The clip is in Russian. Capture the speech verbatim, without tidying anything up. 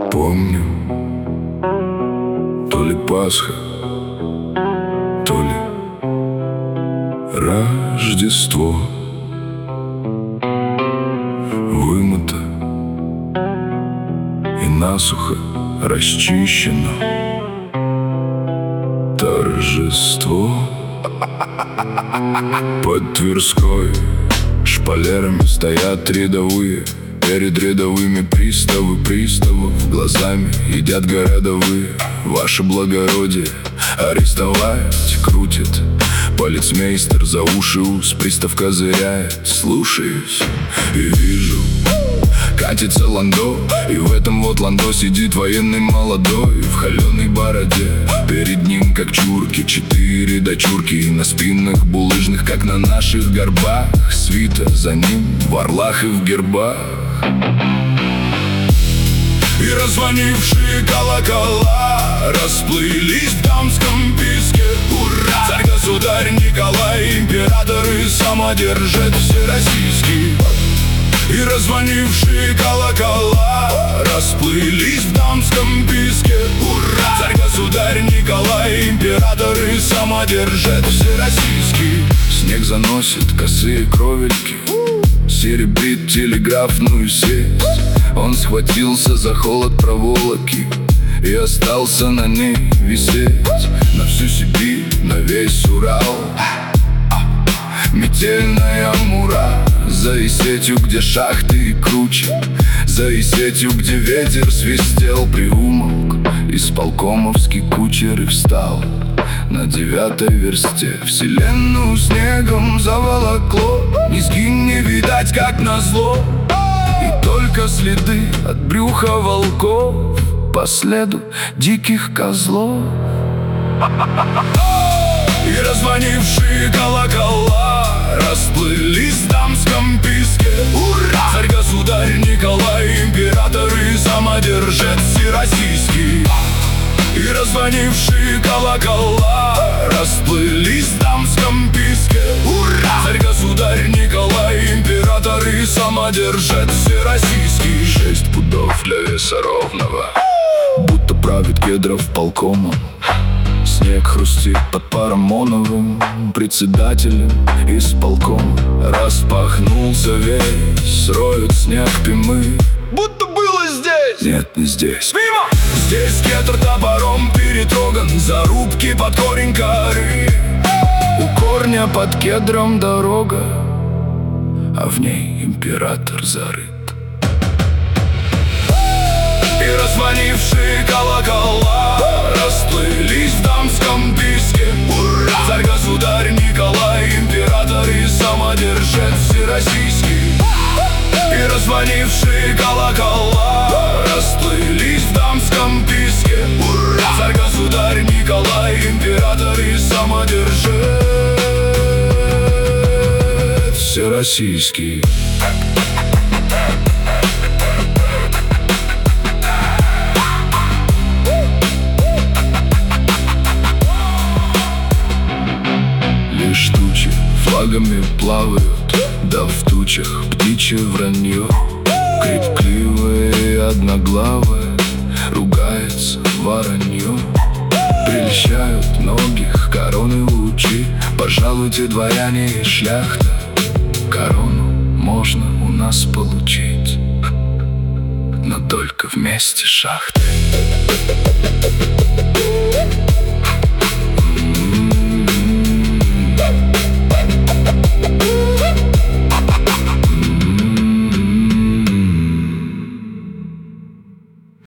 Помню, то ли Пасха, то ли Рождество. Вымыто и насухо расчищено торжество. Под Тверской шпалерами стоят рядовые. Перед рядовыми приставы приставов глазами едят городовые. Ваше благородие арестовать крутит полицмейстер за уши ус, пристав козыряет. Слушаюсь и вижу, катится ландо, и в этом вот ландо сидит военный молодой в холеной бороде. Перед ним, как чурки, четыре дочурки на спинах булыжных, как на наших горбах. Свита за ним в орлах и в гербах. И раззвонившие колокола расплылись в дамском писке. Ура! Царь-государь Николай, император и самодержец всероссийский. И раззвонившие колокола расплылись в дамском писке. Ура! Царь-государь Николай, император и самодержец всероссийский. Снег заносит косые кровельки, серебрит телеграфную сеть. Он схватился за холод проволоки и остался на ней висеть. На всю Сибирь, на весь Урал метельная мура. За Исетью, где шахты и круче, за Исетью, где ветер свистел, приумолк исполкомовский кучер и встал на девятой версте. Вселенную снегом заволокло, низги не видать, как назло, и только следы от брюха волков по следу диких козлов. И раззвонившие колокола расплылись в дамском писке. Ура! Царь-государь Николай, император и самодержец всероссийский. И раззвонившие колокола расплылись в дамском писке. Ура! Царь-государь Николай, император и самодержец всероссийский. Шесть пудов для веса ровного, будто правит Кедров полкомом. Снег хрустит под Парамоновым председателем исполкома. Распахнулся весь, роют снег пимы. Будто было здесь. Нет, не здесь. Мимо! Здесь кетр топором перетроган, зарубки под корень коры. У корня под кедром дорога, а в ней император зарыт. И раззвонившие колокола расплылись в дамском писке. Ура! Царь-государь Николай, император и самодержец всероссийский. И раззвонившие колокола расплылись в дамском писке. Ура! Царь-государь Николай, император и самодержец всероссийский. Лишь тучи флагами плавают, да в тучах птичье вранье. Крикливое и одноглавое ругается воронье. Прельщают многих короны лучи. Пожалуйте, дворяне и шляхта, корону можно у нас получить, но только вместе шахты.